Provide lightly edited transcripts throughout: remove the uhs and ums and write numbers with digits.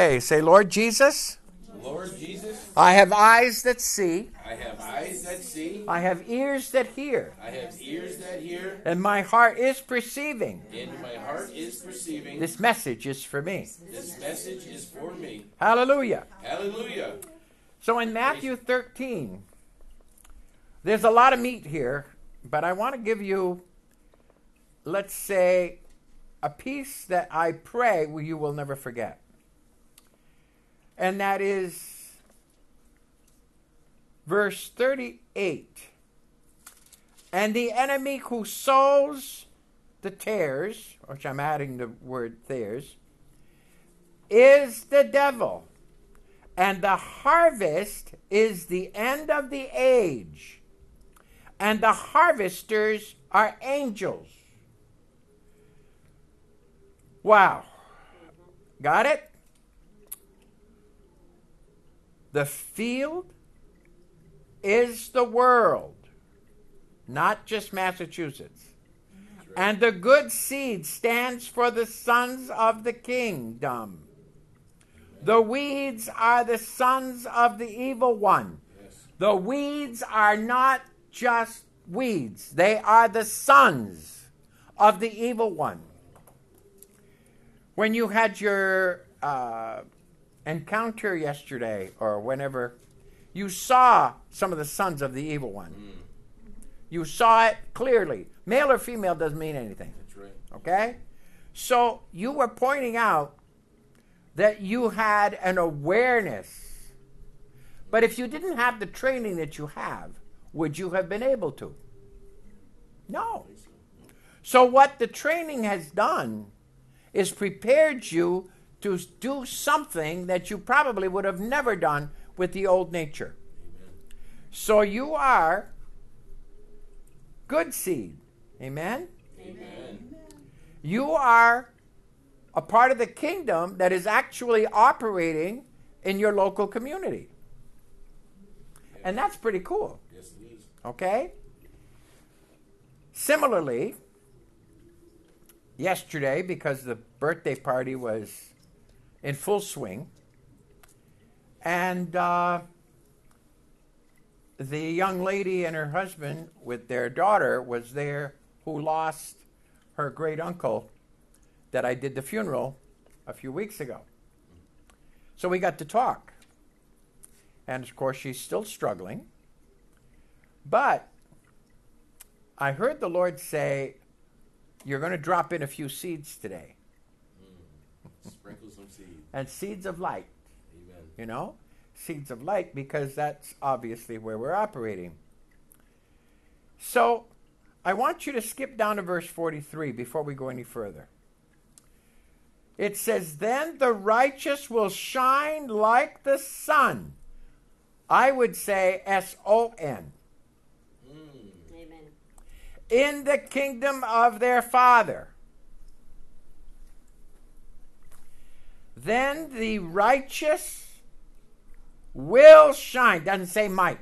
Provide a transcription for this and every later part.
pray. Say, Lord Jesus, Lord Jesus, I have eyes that see. I have eyes that see. I have ears that hear. I have ears that hear. And my heart is perceiving. And my heart is perceiving. This message is for me. This message is for me. Hallelujah. Hallelujah. So in Matthew 13, there's a lot of meat here, but I want to give you, let's say, a piece that I pray you will never forget. And that is verse 38. And the enemy who sows the tares, which I'm adding the word tares, is the devil. And the harvest is the end of the age. And the harvesters are angels. Wow. Got it? The field is the world, not just Massachusetts. And the good seed stands for the sons of the kingdom. The weeds are the sons of the evil one. Yes. The weeds are not just weeds. They are the sons of the evil one. When you had your encounter yesterday or whenever, you saw some of the sons of the evil one. You saw it clearly. Male or female doesn't mean anything. That's right. Okay? So you were pointing out that you had an awareness. But if you didn't have the training that you have, would you have been able to? No. So what the training has done is prepared you to do something that you probably would have never done with the old nature. Amen. So you are good seed. Amen? Amen. You are a part of the kingdom that is actually operating in your local community. Yes. And that's pretty cool. Yes, it is. Okay? Similarly, yesterday, because the birthday party was in full swing, and the young lady and her husband with their daughter was there, who lost her great uncle that I did the funeral a few weeks ago. So we got to talk. And of course, she's still struggling. But I heard the Lord say, you're going to drop in a few seeds today. Sprinkle some seed. And seeds of light. Amen. You know? Seeds of light, because that's obviously where we're operating. So I want you to skip down to verse 43 before we go any further. It says, then the righteous will shine like the sun. I would say S-O-N. Amen. In the kingdom of their Father. Then the righteous will shine. Doesn't say might.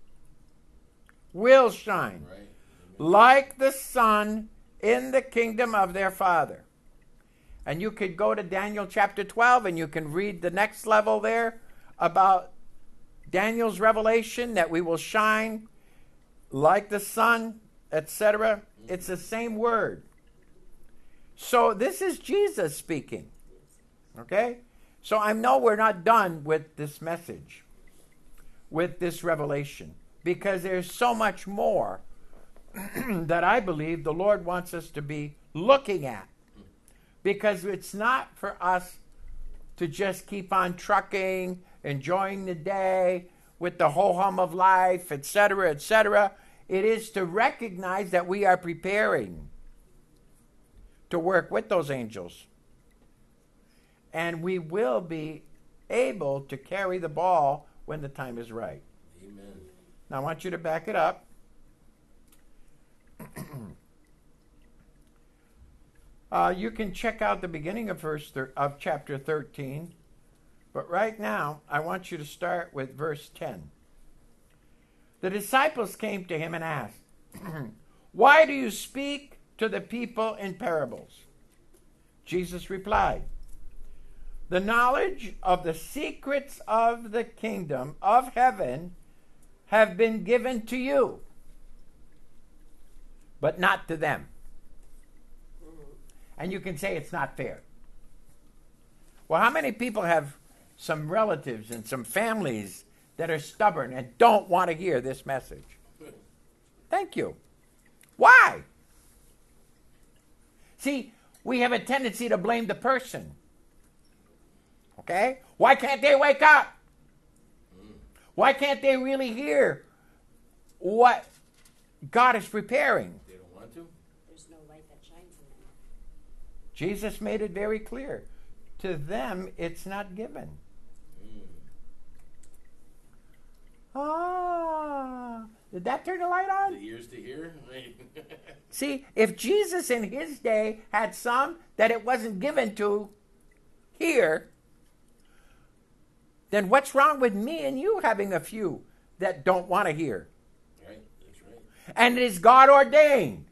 Will shine. Right. Amen. Like the sun in the kingdom of their Father. And you could go to Daniel chapter 12 and you can read the next level there about Daniel's revelation that we will shine like the sun, etc. It's the same word. So this is Jesus speaking. Okay? So I know we're not done with this message, with this revelation, because there's so much more that I believe the Lord wants us to be looking at. Because it's not for us to just keep on trucking, enjoying the day with the ho-hum of life, etc., etc. It is to recognize that we are preparing to work with those angels. And we will be able to carry the ball when the time is right. Amen. Now I want you to back it up. You can check out the beginning of chapter 13, but right now I want you to start with verse 10. The disciples came to him and asked, why do you speak to the people in parables? Jesus replied, The knowledge of the secrets of the kingdom of heaven have been given to you, but not to them. And you can say it's not fair. Well, how many people have some relatives and some families that are stubborn and don't want to hear this message? Thank you. Why? See, we have a tendency to blame the person. Okay? Why can't they wake up? Why can't they really hear what God is preparing? They don't want to? There's no light that shines in them. Jesus made it very clear. To them, it's not given. Did that turn the light on? The ears to hear? See, if Jesus in his day had some that it wasn't given to hear, then what's wrong with me and you having a few that don't want to hear? Right, that's right. And it is God ordained.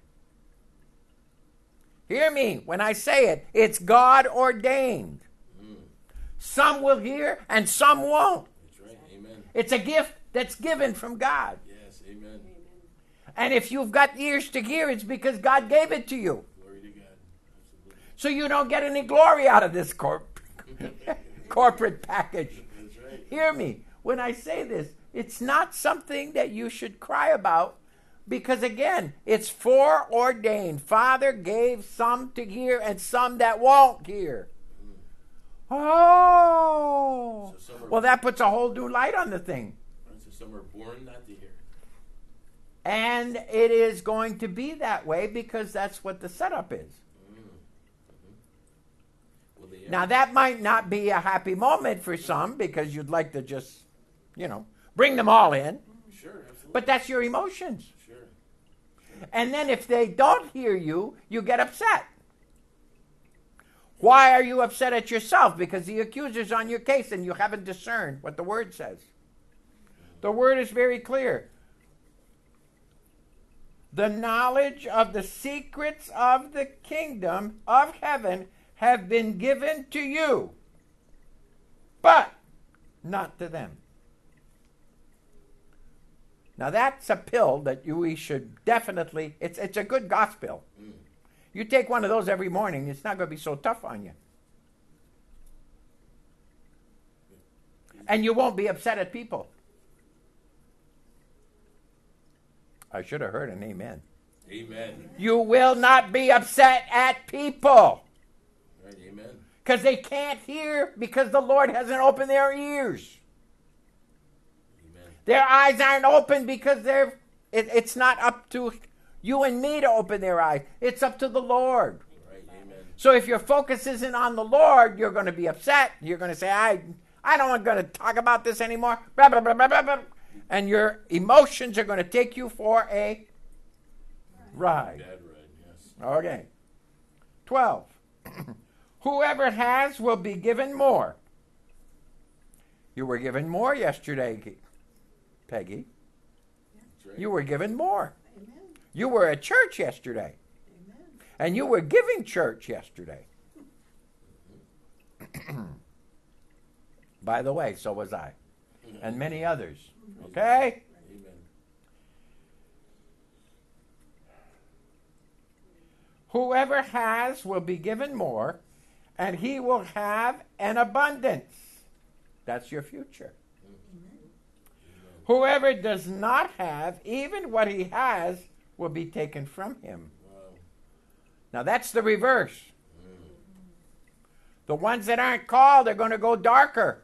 Hear me when I say it. It's God ordained. Some will hear and some won't. That's right, amen. It's a gift that's given from God. Yes, amen. And if you've got ears to hear, it's because God gave it to you. Glory to God. Absolutely. So you don't get any glory out of this corporate package. That's right. Hear me when I say this. It's not something that you should cry about because, again, it's foreordained. Father gave some to hear and some that won't hear. Oh. So Well, that puts a whole new light on the thing. So some are born not to hear. And it is going to be that way because that's what the setup is. Well, they Now, that might not be a happy moment for some because you'd like to just, bring them all in. Sure, absolutely. But that's your emotions. Sure. And then if they don't hear you, you get upset. Why are you upset at yourself? Because the accuser's on your case and you haven't discerned what the word says. The word is very clear. The knowledge of the secrets of the kingdom of heaven have been given to you, but not to them. Now that's a pill that we should definitely, it's a good gospel. You take one of those every morning, it's not going to be so tough on you. And you won't be upset at people. I should have heard an amen. Amen. You will not be upset at people. Right, amen. Because they can't hear because the Lord hasn't opened their ears. Amen. Their eyes aren't open because it's not up to you and me to open their eyes. It's up to the Lord. Right, amen. So if your focus isn't on the Lord, you're going to be upset. You're going to say, I don't want to talk about this anymore. Blah, blah, blah, blah, blah, blah. And your emotions are going to take you for a ride. Bad ride, yes. Okay. 12. Whoever has will be given more. You were given more yesterday, Peggy. That's right. You were given more. Amen. You were at church yesterday. Amen. And you were giving church yesterday. By the way, so was I. And many others. Okay? Amen. Whoever has will be given more, and he will have an abundance. That's your future. Whoever does not have, even what he has, will be taken from him. Wow. Now that's the reverse. The ones that aren't called are going to go darker.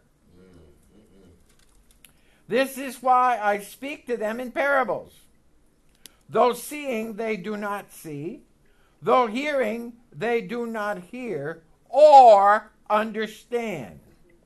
This is why I speak to them in parables. Though seeing, they do not see. Though hearing, they do not hear or understand.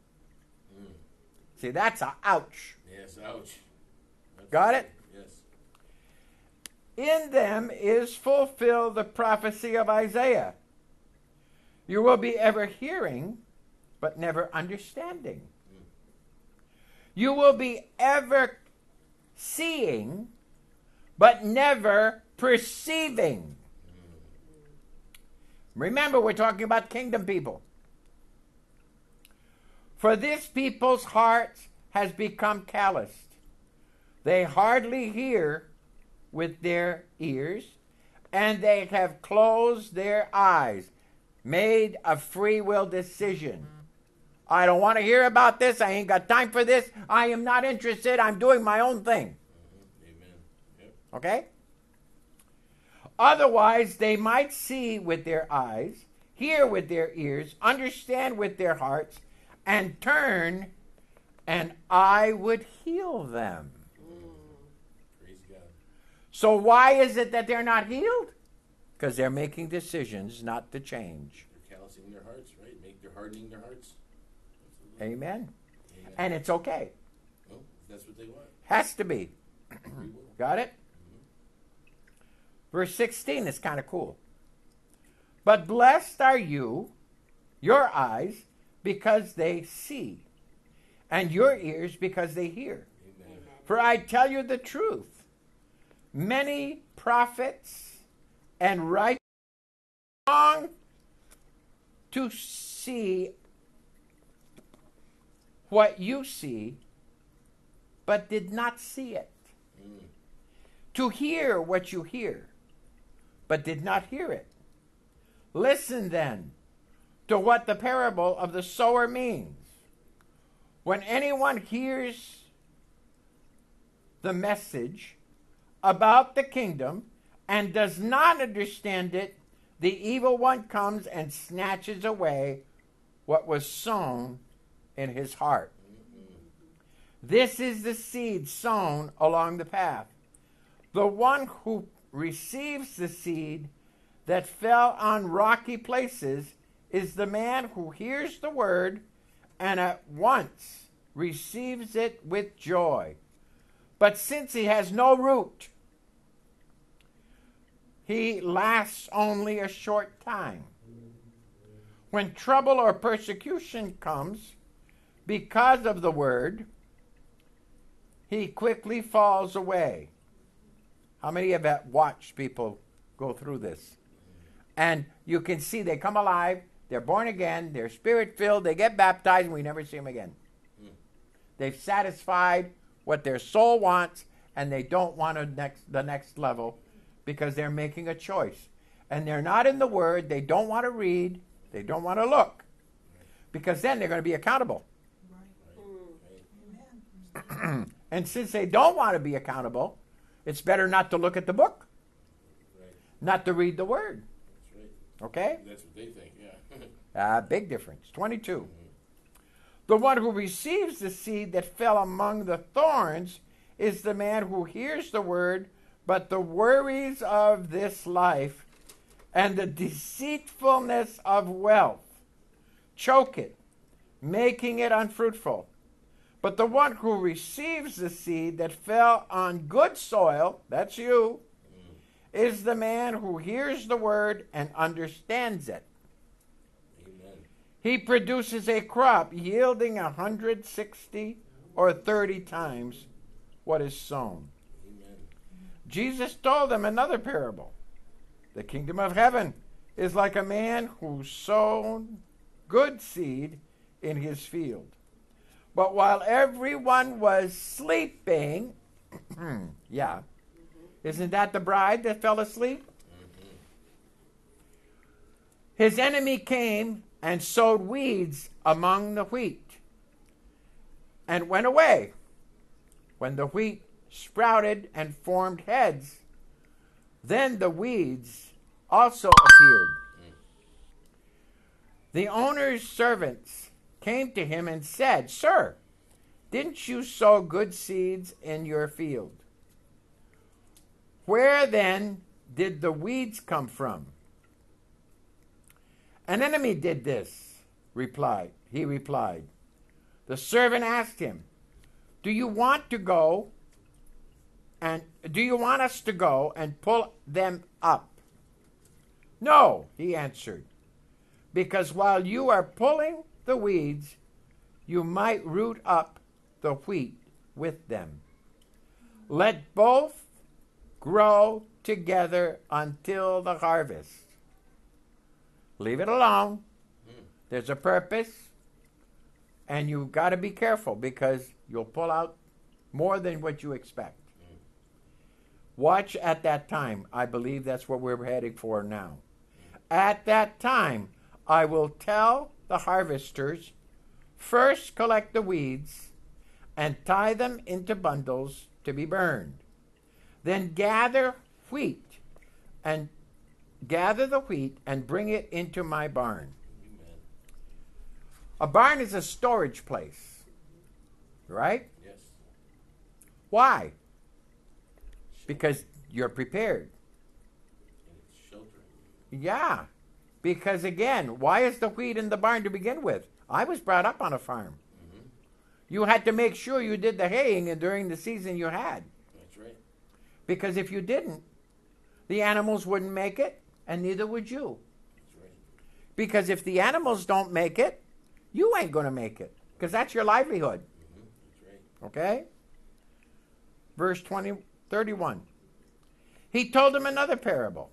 See, that's a ouch. Yes, ouch. That's Got it? Yes. In them is fulfilled the prophecy of Isaiah. You will be ever hearing, but never understanding. You will be ever seeing, but never perceiving. Remember, we're talking about kingdom people. For this people's heart has become calloused. They hardly hear with their ears, and they have closed their eyes, made a free will decision. I don't want to hear about this. I ain't got time for this. I am not interested. I'm doing my own thing. Amen. Yep. Okay? Otherwise, they might see with their eyes, hear with their ears, understand with their hearts, and turn, and I would heal them. Praise God. So why is it that they're not healed? Because they're making decisions not to change. They're callousing their hearts, right? They're hardening their hearts. Absolutely. Amen. Amen. And it's okay. Well, that's what they want. Has to be. Free will. Got it? Verse 16 is kind of cool. But blessed are you, your eyes, because they see, and your ears because they hear. Amen. For I tell you the truth, many prophets and righteous long to see what you see, but did not see it. To hear what you hear, but did not hear it. Listen then to what the parable of the sower means. When anyone hears the message about the kingdom and does not understand it, the evil one comes and snatches away what was sown in his heart. This is the seed sown along the path. The one who receives the seed that fell on rocky places is the man who hears the word and at once receives it with joy. But since he has no root, he lasts only a short time. When trouble or persecution comes because of the word, he quickly falls away. How many of you have watched people go through this? And you can see they come alive, they're born again, they're spirit-filled, they get baptized, and we never see them again. They've satisfied what their soul wants, and they don't want the next level because they're making a choice. And they're not in the Word, they don't want to read, they don't want to look, because then they're going to be accountable. And since they don't want to be accountable, it's better not to look at the book, not to read the Word. That's right. Okay? That's what they think, yeah. Big difference. 22. The one who receives the seed that fell among the thorns is the man who hears the word, but the worries of this life and the deceitfulness of wealth choke it, making it unfruitful. But the one who receives the seed that fell on good soil, that's you, is the man who hears the word and understands it. Amen. He produces a crop yielding 160 or 30 times what is sown. Amen. Jesus told them another parable. The kingdom of heaven is like a man who sown good seed in his field. But while everyone was sleeping, yeah, isn't that the bride that fell asleep? His enemy came and sowed weeds among the wheat and went away. When the wheat sprouted and formed heads, then the weeds also appeared. The owner's servants came to him and said, "Sir, didn't you sow good seeds in your field? Where then did the weeds come from?" "An enemy did this," he replied. The servant asked him, Do you want us to go and pull them up?" "No," he answered, "because while you are pulling the weeds, you might root up the wheat with them. Let both grow together until the harvest. Leave it alone. There's a purpose. And you got to be careful because you'll pull out more than what you expect. Watch at that time. I believe that's what we're heading for now. At that time, I will tell the harvesters, first collect the weeds and tie them into bundles to be burned. Then gather the wheat and bring it into my barn. Amen. A barn is a storage place, right? Yes. Why? Because you're prepared. And it's sheltering. Yeah. Because again, why is the wheat in the barn to begin with? I was brought up on a farm. Mm-hmm. You had to make sure you did the haying and during the season you had. That's right. Because if you didn't, the animals wouldn't make it, and neither would you. That's right. Because if the animals don't make it, you ain't going to make it. Because that's your livelihood. Mm-hmm. That's right. Okay? Verse 31. He told him another parable.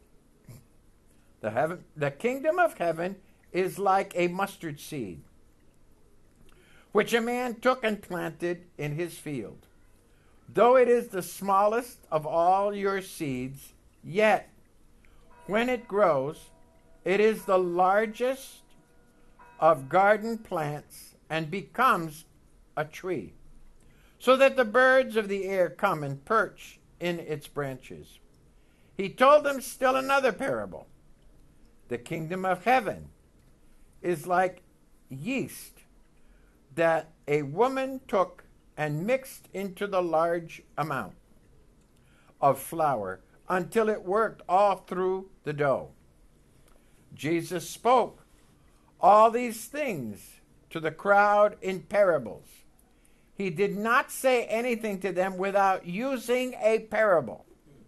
The kingdom of heaven is like a mustard seed, which a man took and planted in his field. Though it is the smallest of all your seeds, yet when it grows, it is the largest of garden plants and becomes a tree, so that the birds of the air come and perch in its branches. He told them still another parable. The kingdom of heaven is like yeast that a woman took and mixed into the large amount of flour until it worked all through the dough. Jesus spoke all these things to the crowd in parables. He did not say anything to them without using a parable.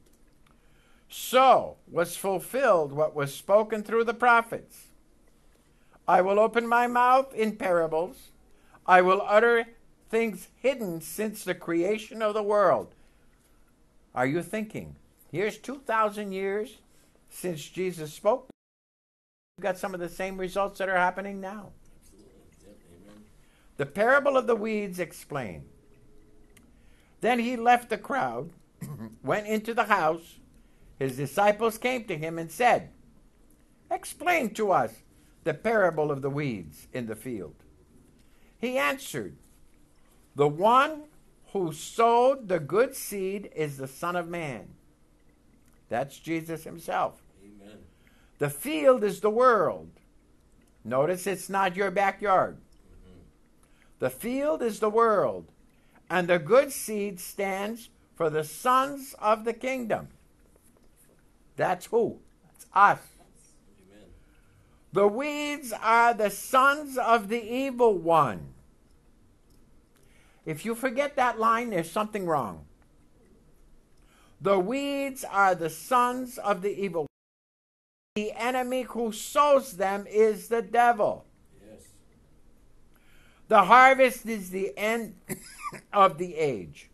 So was fulfilled what was spoken through the prophets. I will open my mouth in parables. I will utter things hidden since the creation of the world. Are you thinking? Here's 2,000 years since Jesus spoke. We've got some of the same results that are happening now. Absolutely. Yep. Amen. The parable of the weeds explained. Then he left the crowd, went into the house. His disciples came to him and said, "Explain to us the parable of the weeds in the field." He answered, "The one who sowed the good seed is the Son of Man." That's Jesus himself. Amen. The field is the world. Notice it's not your backyard. Mm-hmm. The field is the world, and the good seed stands for the sons of the kingdom. That's who? That's us. Amen. The weeds are the sons of the evil one. If you forget that line, there's something wrong. The weeds are the sons of the evil one. The enemy who sows them is the devil. Yes. The harvest is the end of the age.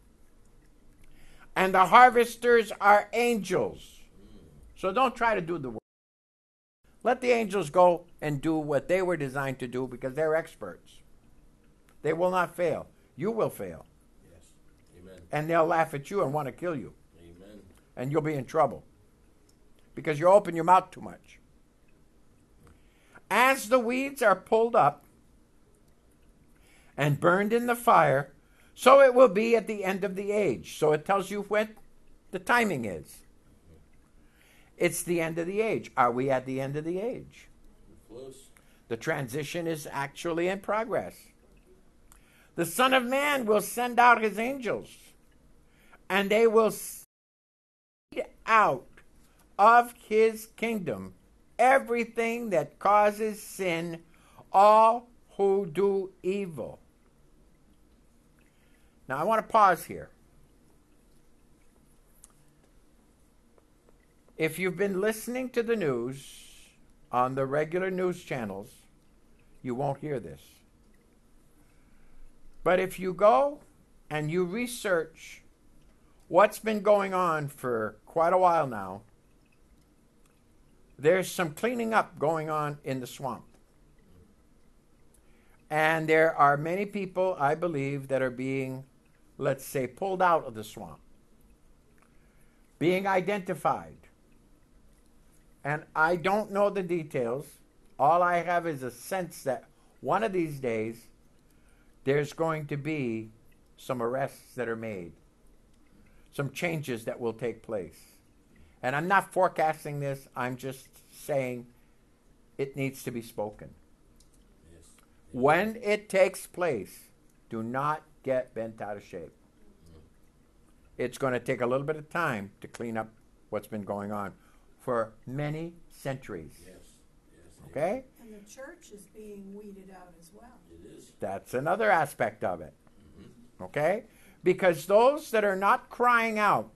And the harvesters are angels. So don't try to do the work. Let the angels go and do what they were designed to do because they're experts. They will not fail. You will fail. Yes. Amen. And they'll laugh at you and want to kill you. Amen. And you'll be in trouble because you open your mouth too much. As the weeds are pulled up and burned in the fire, so it will be at the end of the age. So it tells you when the timing is. It's the end of the age. Are we at the end of the age? We're close. The transition is actually in progress. The Son of Man will send out his angels, and they will seed out of his kingdom everything that causes sin, all who do evil. Now I want to pause here. If you've been listening to the news on the regular news channels, you won't hear this. But if you go and you research what's been going on for quite a while now, there's some cleaning up going on in the swamp. And there are many people, I believe, that are being, let's say, pulled out of the swamp, being identified. And I don't know the details. All I have is a sense that one of these days there's going to be some arrests that are made, some changes that will take place. And I'm not forecasting this, I'm just saying it needs to be spoken. Yes. When it takes place, do not get bent out of shape. It's going to take a little bit of time to clean up what's been going on for many centuries. Yes. Yes. Okay? And the church is being weeded out as well. It is. That's another aspect of it. Okay? Because those that are not crying out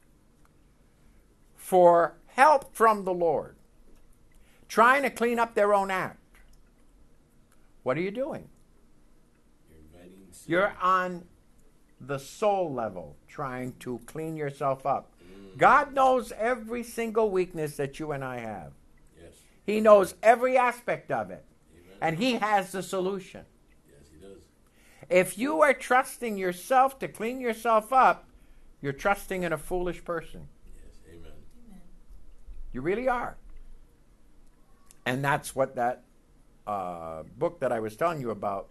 for help from the Lord, trying to clean up their own act, what are you doing? You're inviting sin. You're on the soul level, trying to clean yourself up. God knows every single weakness that you and I have. Yes. He knows every aspect of it. Amen. And He has the solution. Yes, he does. If you are trusting yourself to clean yourself up, you're trusting in a foolish person. Yes. Amen. Amen. You really are. And that's what that book that I was telling you about,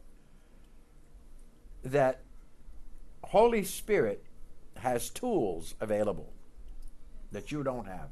that Holy Spirit has tools available that you don't have.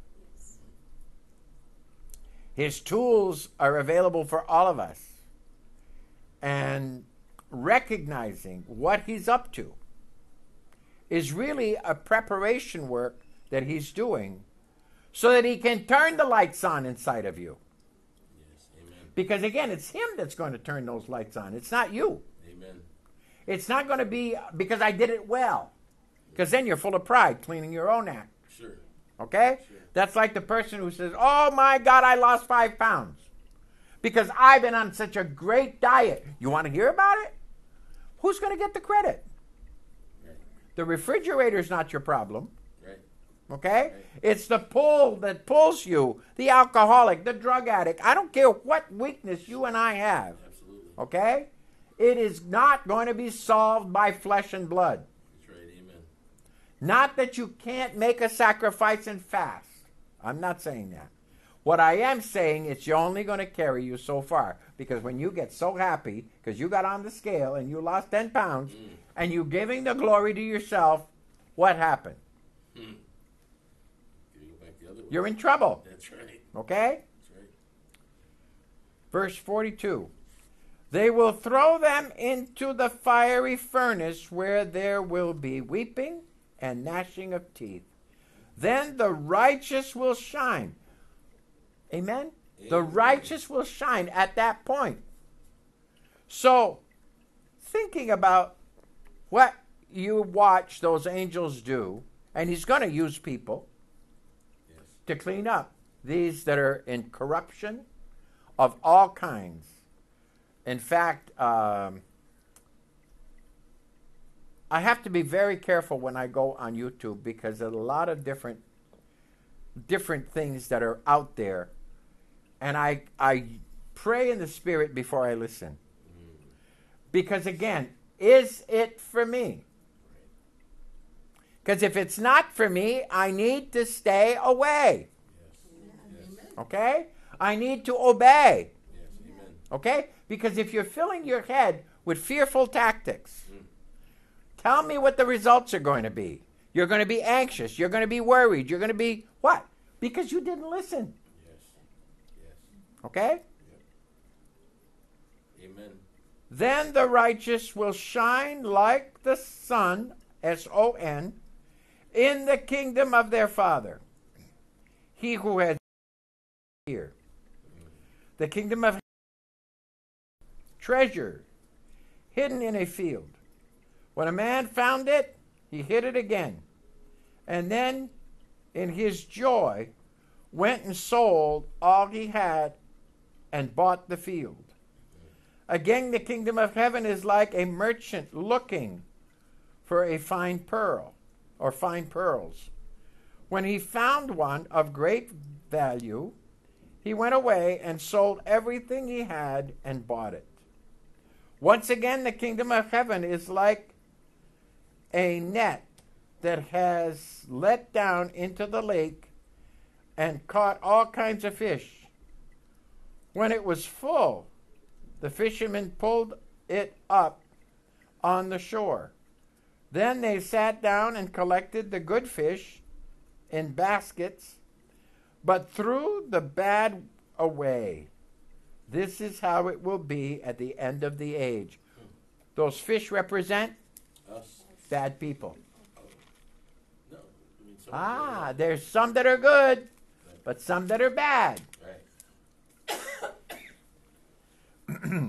His tools are available for all of us. And recognizing what He's up to is really a preparation work that He's doing so that He can turn the lights on inside of you. Yes. Amen. Because again, it's Him that's going to turn those lights on. It's not you. Amen. It's not going to be because I did it well. Because then you're full of pride, cleaning your own act. Sure. Okay? Sure. That's like the person who says, oh my God, I lost 5 pounds. Because I've been on such a great diet. You want to hear about it? Who's going to get the credit? Right. The refrigerator's not your problem. Right. Okay? Right. It's the pull that pulls you, the alcoholic, the drug addict. I don't care what weakness you and I have. Absolutely. Okay? It is not going to be solved by flesh and blood. That's right. Amen. Not that you can't make a sacrifice and fast. I'm not saying that. What I am saying is you're only going to carry you so far. Because when you get so happy, because you got on the scale and you lost 10 pounds, and you're giving the glory to yourself, what happened? You go back the other way. You're in trouble. That's right. Okay? That's right. Verse 42. They will throw them into the fiery furnace where there will be weeping and gnashing of teeth. Then the righteous will shine. Amen? The Amen. righteous will shine at that point. So, thinking about what you watch those angels do, and He's going to use people Yes. to clean up these that are in corruption of all kinds. In fact, I have to be very careful when I go on YouTube because there's a lot of different things that are out there. And I pray in the Spirit before I listen. Because again, is it for me? Because if it's not for me, I need to stay away. Yes. Yes. Okay? I need to obey. Yes. Amen. Okay? Because if you're filling your head with fearful tactics, tell me what the results are going to be. You're going to be anxious. You're going to be worried. You're going to be what? Because you didn't listen. Yes. Yes. Okay? Amen. Then the righteous will shine like the sun, S-O-N, in the kingdom of their Father. He who has ear. The kingdom of treasure hidden in a field. When a man found it, he hid it again. And then, in his joy, went and sold all he had and bought the field. Again, the kingdom of heaven is like a merchant looking for a fine pearl or fine pearls. When he found one of great value, he went away and sold everything he had and bought it. Once again, the kingdom of heaven is like a net that has let down into the lake and caught all kinds of fish. When it was full, the fishermen pulled it up on the shore. Then they sat down and collected the good fish in baskets, but threw the bad away. This is how it will be at the end of the age. Those fish represent Us? bad people. No. I mean, some are good. There's some that are good, but some that are bad. Right.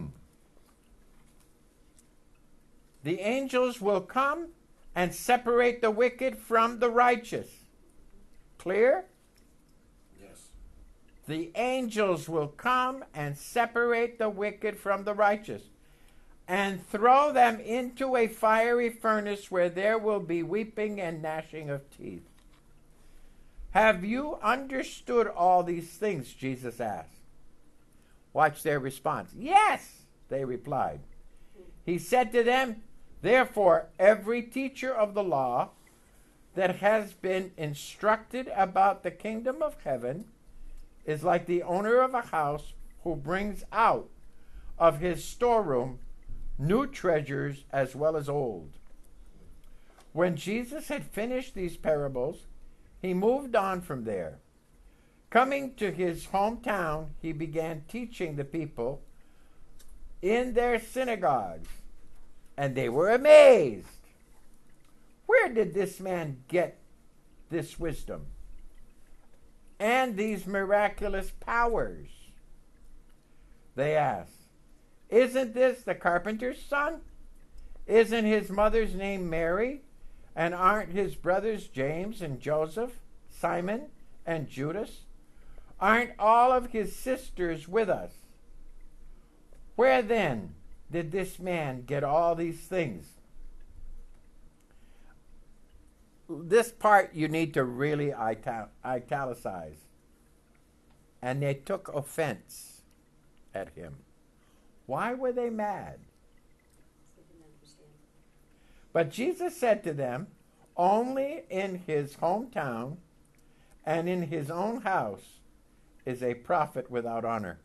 The angels will come and separate the wicked from the righteous. Clear? Yes. The angels will come and separate the wicked from the righteous and throw them into a fiery furnace where there will be weeping and gnashing of teeth. Have you understood all these things? Jesus asked. Watch their response. Yes, they replied. He said to them, therefore, every teacher of the law that has been instructed about the kingdom of heaven is like the owner of a house who brings out of his storeroom new treasures as well as old. When Jesus had finished these parables, he moved on from there. Coming to his hometown, he began teaching the people in their synagogues, and they were amazed. Where did this man get this wisdom and these miraculous powers? They asked. Isn't this the carpenter's son? Isn't his mother's name Mary? And aren't his brothers James and Joseph, Simon and Judas? Aren't all of his sisters with us? Where then did this man get all these things? This part you need to really italicize. And they took offense at him. Why were they mad? They didn't understand. But Jesus said to them, only in his hometown and in his own house is a prophet without honor.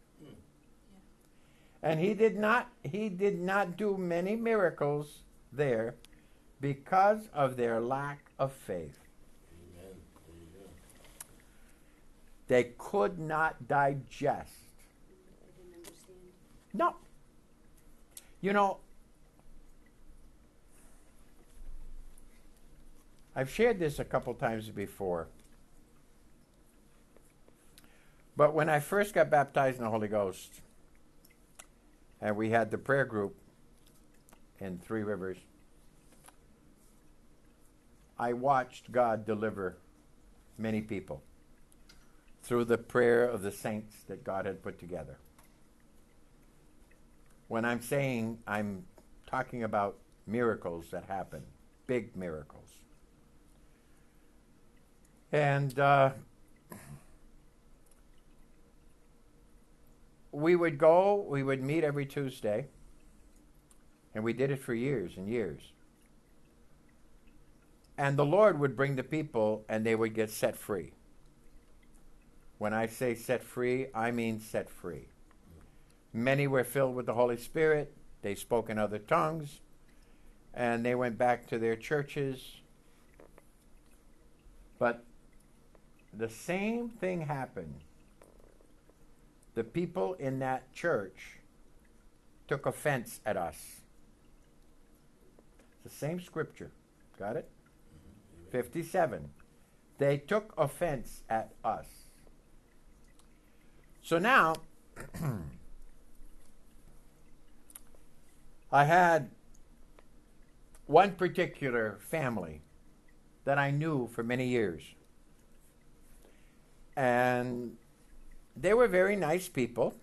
And he did not do many miracles there because of their lack of faith. Amen. There you go. They could not digest. They didn't understand. No. You know, I've shared this a couple times before. But when I first got baptized in the Holy Ghost, and we had the prayer group in Three Rivers, I watched God deliver many people through the prayer of the saints that God had put together. When I'm saying, I'm talking about miracles that happen, big miracles. And we would meet every Tuesday, and we did it for years and years. And the Lord would bring the people, and they would get set free. When I say set free, I mean set free. Many were filled with the Holy Spirit. They spoke in other tongues, and they went back to their churches. But the same thing happened. The people in that church took offense at us. It's the same scripture. Got it? 57. They took offense at us. So now, I had one particular family that I knew for many years. And they were very nice people.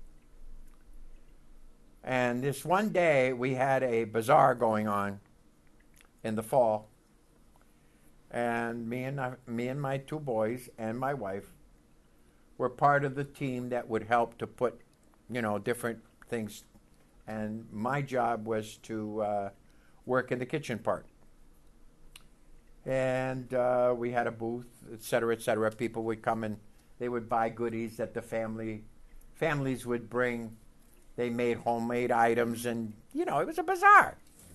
And this one day, we had a bazaar going on in the fall. And me and my two boys and my wife were part of the team that would help to put, different things and my job was to work in the kitchen part. And we had a booth, et cetera, et cetera. People would come and they would buy goodies that the families would bring. They made homemade items, and, you know, it was a bazaar.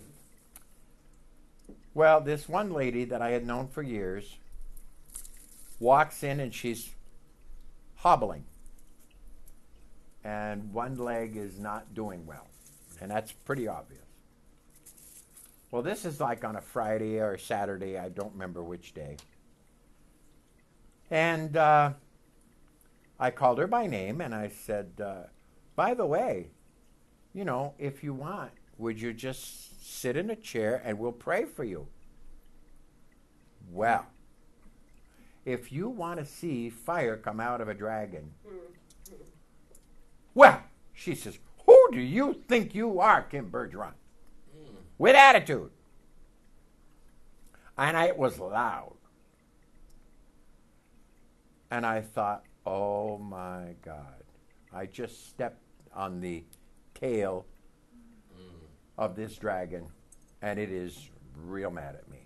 Well, this one lady that I had known for years walks in, and she's hobbling. And one leg is not doing well. And that's pretty obvious. Well, this is like on a Friday or a Saturday. I don't remember which day. And I called her by name, and I said, by the way, you know, if you want, would you just sit in a chair and we'll pray for you? Well, if you want to see fire come out of a dragon, well, she says, who do you think you are, Kim Bergeron? With attitude. And it was loud. And I thought, oh my God, I just stepped on the tail of this dragon, and it is real mad at me.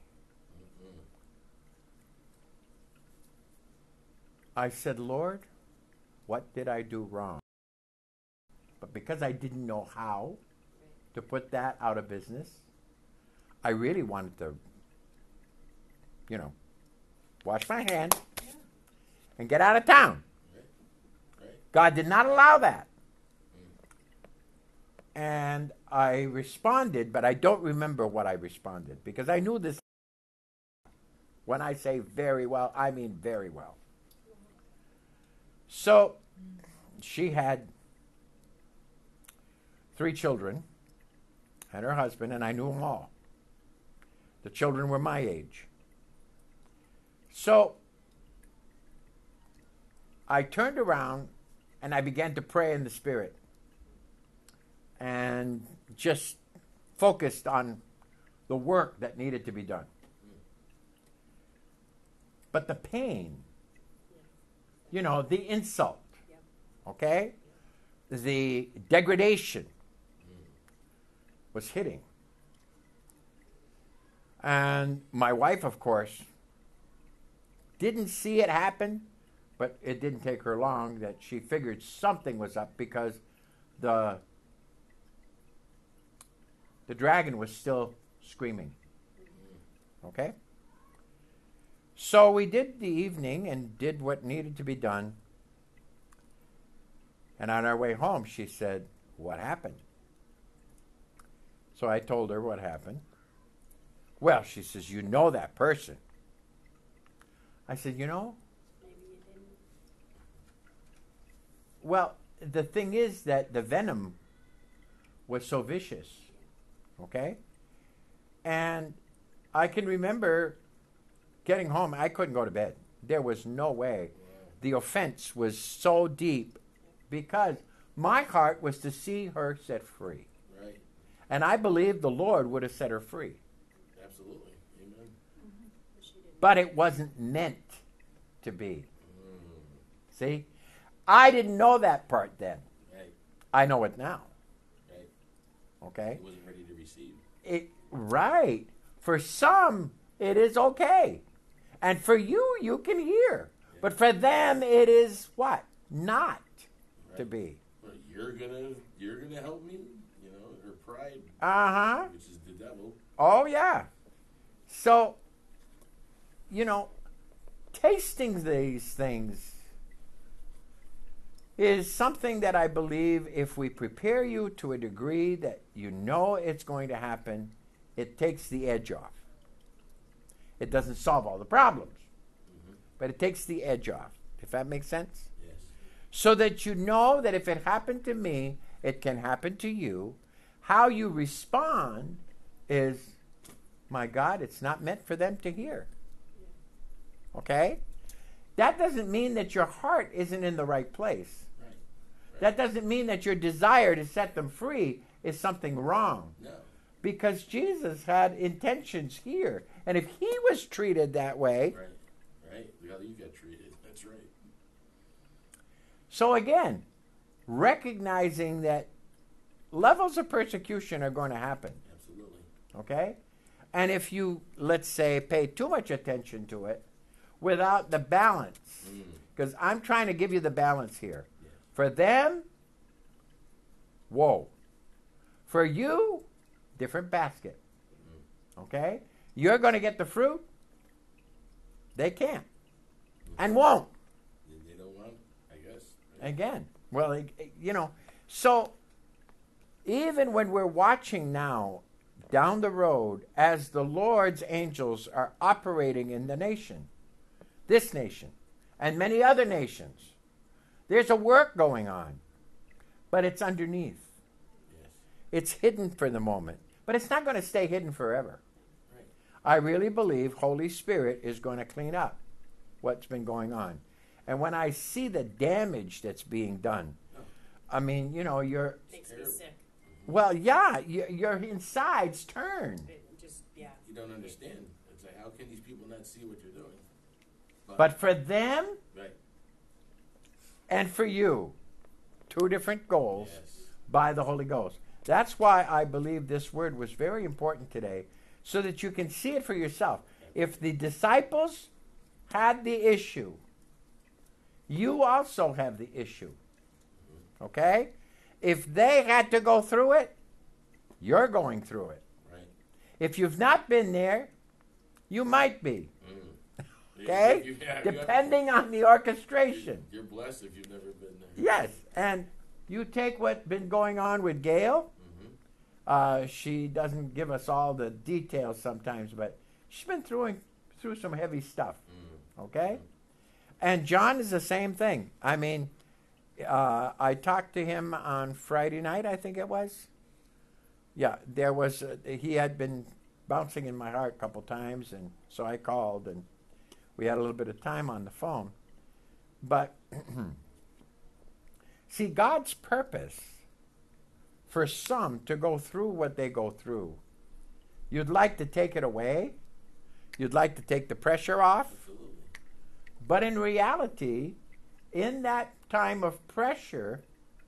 I said, Lord, what did I do wrong? But because I didn't know how to put that out of business, I really wanted to, you know, wash my hands and get out of town. God did not allow that. And I responded, but I don't remember what I responded, because I knew this. When I say very well, I mean very well. So she had 3 children and her husband, and I knew them all. The children were my age. So I turned around and I began to pray in the Spirit and just focused on the work that needed to be done. But the pain, you know, the insult, okay, the degradation was hitting. And my wife, of course, didn't see it happen, but it didn't take her long that she figured something was up, because the dragon was still screaming. Okay? So we did the evening and did what needed to be done. And on our way home, she said, what happened? So I told her what happened. Well, she says, you know that person. I said, you know? Maybe you didn't. Well, the thing is that the venom was so vicious. Okay? And I can remember getting home. I couldn't go to bed. There was no way. The offense was so deep, because my heart was to see her set free. Right. And I believe the Lord would have set her free. Absolutely. Amen. But she didn't. But it wasn't meant to be. See? I didn't know that part then. Right. I know it now. Right. Okay? He wasn't ready to receive. Right. For some, it is okay. And for you, you can hear. Yeah. But for them, it is what? Not to Right. be. But you're gonna help me? You know, her pride, Uh-huh. which is the devil. Oh, yeah. So, you know, tasting these things is something that I believe, if we prepare you to a degree that you know it's going to happen, it takes the edge off. It doesn't solve all the problems, but it takes the edge off, if that makes sense. Yes. So that you know that if it happened to me, it can happen to you. How you respond is, my God, it's not meant for them to hear. Okay? That doesn't mean that your heart isn't in the right place. Right. That doesn't mean that your desire to set them free is something wrong. No. Because Jesus had intentions here. And if he was treated that way, Right. Right. Look how you got treated. That's right. so again, recognizing that levels of persecution are going to happen. Absolutely. Okay? And if you, let's say, pay too much attention to it without the balance, because I'm trying to give you the balance here. Yeah. For them, whoa. For you, different basket. Okay? You're going to get the fruit. They can't. And won't. They don't want, I guess. Right? Again. Well, so even when we're watching now down the road as the Lord's angels are operating in the nation, this nation, and many other nations, there's a work going on, but it's underneath. Yes. It's hidden for the moment, but it's not going to stay hidden forever. Right. I really believe Holy Spirit is going to clean up what's been going on. And when I see the damage that's being done, I mean, you're, Makes me sick. well, yeah, your insides turn. It just, yeah. You don't understand. It's like, how can these people not see what you're doing? But for them Right. and for you, two different goals Yes. by the Holy Ghost. That's why I believe this word was very important today, so that you can see it for yourself. If the disciples had the issue, you also have the issue. Okay? If they had to go through it, you're going through it. Right. If you've not been there, you might be. Mm. Okay? You have- Depending on the orchestration. You're blessed if you've never been there. Yes. And you take what's been going on with Gail. She doesn't give us all the details sometimes, but she's been through some heavy stuff. Okay? And John is the same thing. I mean, I talked to him on Friday night, I think it was. Yeah, there was, he had been bouncing in my heart a couple times, and so I called, and we had a little bit of time on the phone. But, see, God's purpose for some to go through what they go through, you'd like to take it away. You'd like to take the pressure off. Absolutely. But in reality, in that time of pressure,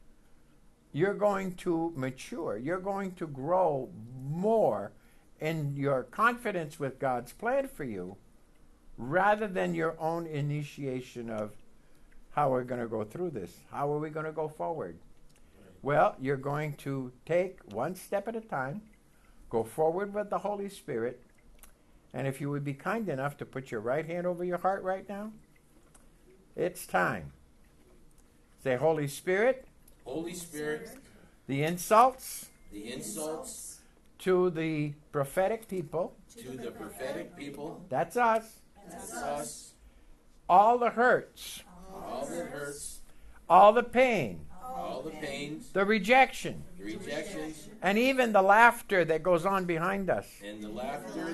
you're going to mature. You're going to grow more in your confidence with God's plan for you, rather than your own initiation of how we're going to go through this. How are we going to go forward? Right. Well, you're going to take one step at a time, go forward with the Holy Spirit, and if you would be kind enough to put your right hand over your heart right now, it's time. Say, Holy Spirit, Holy Spirit, the insults the insults to the prophetic people, to the prophetic people, that's us, that's us, all the hurts, all that hurts, all the pain, all the pains, the rejection, the rejections, and even the laughter that goes on behind us, and the laughter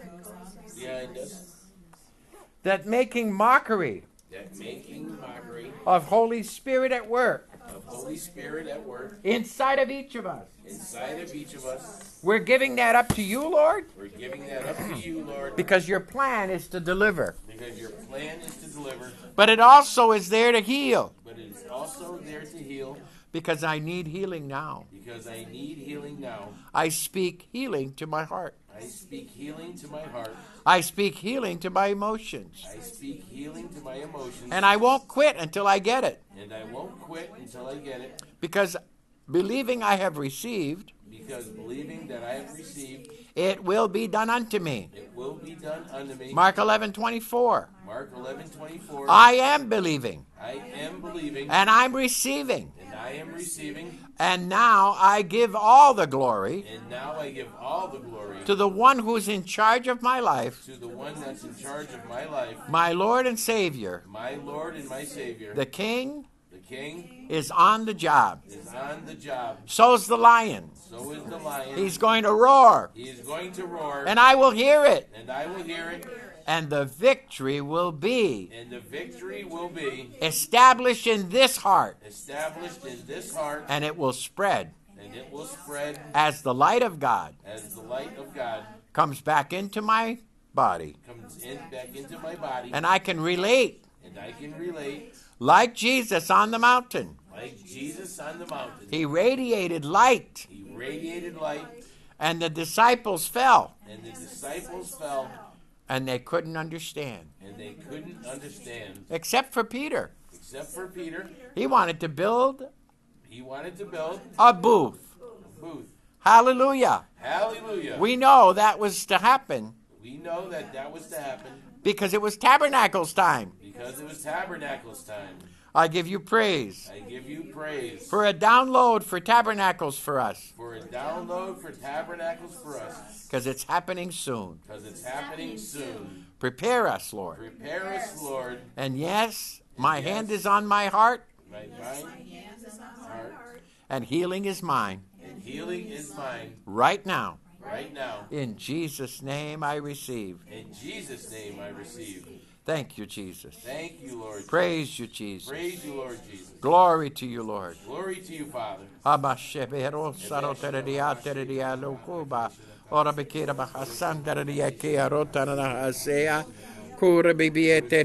behind us, that making mockery that making mockery of Holy Spirit at work of Holy Spirit at work inside of each of us. inside of each of us. We're giving that up to you, Lord, We're giving that up to you, Lord, because your plan is to deliver. because your plan is to deliver, But it also is there to heal, but it is also there to heal, because I need healing now. because I need healing now. I speak healing to my heart. I speak healing to my heart. I speak healing to my emotions. I speak healing to my emotions. And I won't quit until I get it, And I won't quit until I get it, because believing I have received, because believing that I have received, it will be done unto me. it will be done unto me. Mark 11:24. Mark 11:24. I am believing, I am believing, and I'm receiving, and I am receiving, and now I give all the glory and now I give all the glory to the one who's in charge of my life, to the one that's in charge of my life, my Lord and Savior. my Lord and my Savior. The King The King is on the job. is on the job. So's the lion. So is the lion. He's going to roar, He is going to roar, and I will hear it, and I will hear it, and the victory will be and the victory will be established in this heart, established in this heart, and it will spread and it will spread as the light of God as the light of God comes back into my body, comes in back into my body, and I can relate and I can relate like Jesus on the mountain. Like Jesus on the mountain. He radiated light, He radiated light, and the disciples fell, and the disciples fell, and they couldn't understand, and they couldn't understand, except for Peter. except for Peter. He wanted to build He wanted to build a booth. a booth. Hallelujah. Hallelujah. We know that was to happen We know that that was to happen because it was Tabernacles time. because it was Tabernacles time. I give you praise I give you praise for a download for Tabernacles for us, for a download for Tabernacles for us because it's happening soon. because it's happening soon. Prepare us, Lord. Prepare us, Lord. And yes, my hand is on my heart, My mind, heart, and healing is mine and healing is mine right now. right now. In Jesus' name I receive. In Jesus' name I receive. Thank you, Jesus. Thank you, Lord. Praise you, Jesus. Praise you, Lord Jesus. Glory to you, Lord. Glory to you, Father. Abashebero saroteredia teredia lokuba. Ora bekira bahasandaradia kia rotana hasea. Kura bibiete